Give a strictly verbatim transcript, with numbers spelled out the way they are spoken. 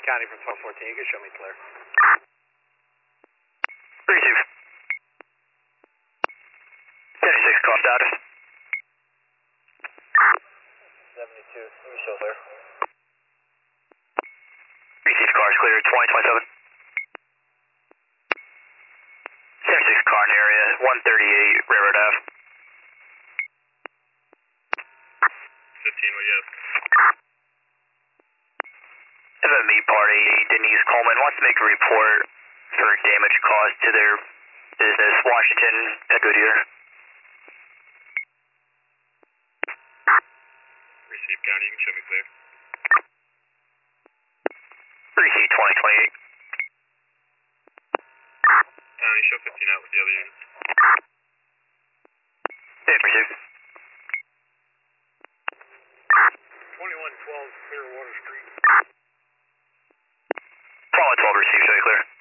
County from twelve fourteen, you can show me clear. Receive. seventy-six, call status. seventy-two, you can show clear. Receive, car is clear, twenty twenty-seven. seventy-six, car in area, one thirty-eight, Railroad Ave. fifteen, what you have? F M E party, Denise Coleman wants to make a report for damage caused to their business, Washington at Goodyear. Receive, County, you can show me clear. Receive, twenty twenty-eight. County, show fifteen out with the other units. Yeah, receive. twenty-one twelve, Clearwater Street. Call at twelve, receive, show you clear.